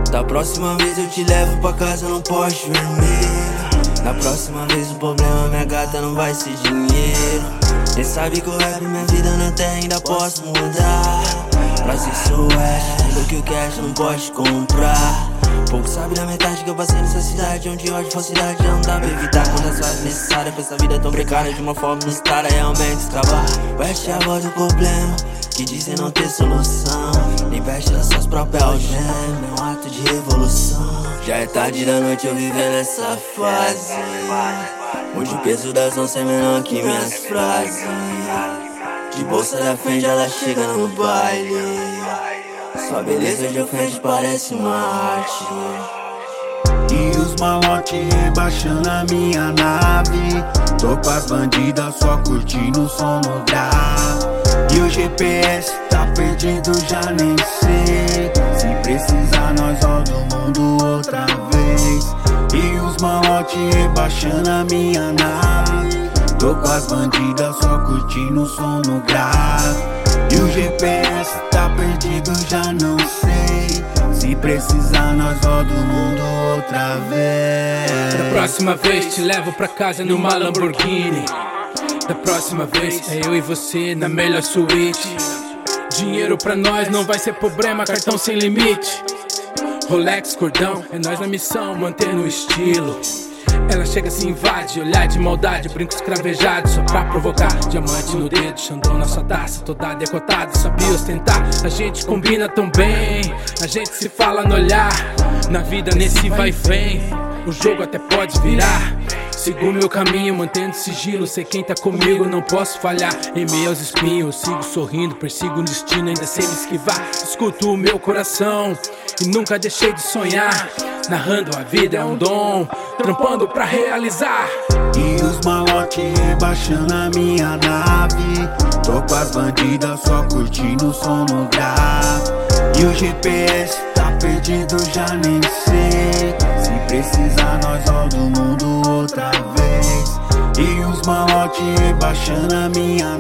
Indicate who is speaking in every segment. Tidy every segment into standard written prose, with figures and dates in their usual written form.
Speaker 1: Da próxima vez eu te levo pra casa num Porsche vermelho. Da próxima vez o problema, minha gata, não vai ser dinheiro. Cê sabe que o rap, minha vida na terra, ainda posso mudar. Pra ser sueste, tudo que o cash não pode comprar. Pouco sabe da metade que eu passei nessa cidade, onde ódio falsidade não dá pra evitar. Quantas fases necessárias pra essa vida tão precária, de uma forma inusitada, realmente escavar. West é a voz do problema, que dizem não ter solução. Liberte das suas próprias algemas, é um ato de revolução. Já é tarde da noite, eu vivendo essa fase, onde o peso das onças é menor que minhas frases. De bolsa da frente ela chega no baile, sua beleza de frente parece uma arte.
Speaker 2: E os malotes rebaixando a minha nave. Tô com as bandidas só curtindo o som no grave. E o GPS tá perdido, já nem sei. Se precisar nós roda o mundo outra vez. E os malotes rebaixando a minha nave. Tô com as bandidas só curtindo o som no grave. E o GPS tá perdido, já não sei. Se precisar nós roda o mundo outra vez.
Speaker 3: Da próxima vez te levo pra casa numa Lamborghini. Da próxima vez é eu e você na melhor suíte. Dinheiro pra nós não vai ser problema, cartão sem limite. Rolex, cordão, é nós na missão, mantendo o estilo. Ela chega, se invade, olhar de maldade, brinco escravejado só pra provocar. Diamante no dedo, Xandão na sua taça, toda decotada, sabia ostentar. A gente combina tão bem, a gente se fala no olhar. Na vida nesse vai e vem, o jogo até pode virar. Sigo meu caminho, mantendo sigilo, sei quem tá comigo, não posso falhar. Em meio aos espinhos, sigo sorrindo, persigo um destino, ainda sei me esquivar. Escuto o meu coração e nunca deixei de sonhar. Narrando a vida é um dom, trampando pra realizar.
Speaker 2: E os malotes rebaixando a minha nave. Tô com as bandidas só curtindo o som no grave. E o GPS tá perdido, já nem sei. Se precisar nós roda o mundo outra vez. E os malotes rebaixando a minha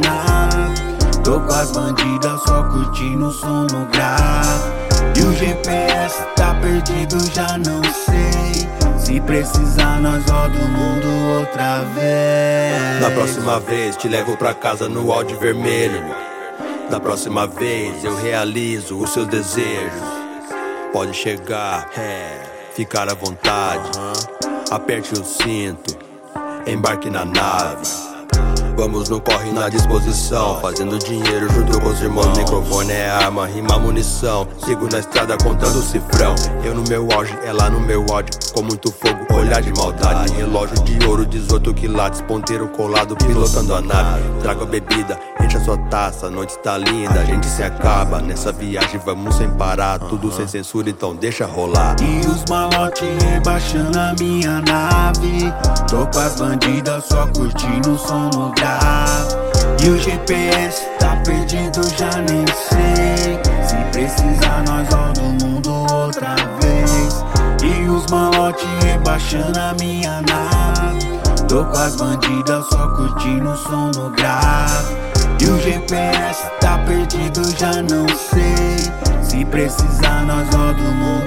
Speaker 2: nave. Tô com as bandidas só curtindo o som no grave. E o GPS tá perdido, já não sei. Se precisar nós roda o mundo outra vez.
Speaker 4: Da próxima vez te levo pra casa no Audi vermelho. Da próxima vez eu realizo os seus desejos. Pode chegar, ficar à vontade. Aperte o cinto, embarque na nave. Vamos no corre na disposição, fazendo dinheiro junto com os irmãos. Microfone é arma, rima munição. Sigo na estrada contando o cifrão. Eu no meu auge, ela no meu ódio. Com muito fogo, olhar de maldade. Relógio de ouro, 18 quilates. Ponteiro colado, pilotando a nave. Trago a bebida, enche a sua taça. A noite está linda, a gente se acaba. Nessa viagem vamos sem parar. Tudo sem censura, então deixa rolar.
Speaker 2: E os malotes rebaixando a minha nave. Tô com as bandidas só curtindo o som no grave. E o GPS tá perdido, já nem sei. Se precisar nós roda o mundo outra vez. E os malotes rebaixando a minha nave. Tô com as bandidas só curtindo o som no grave. E o GPS tá perdido, já não sei. Se precisar nós roda o mundo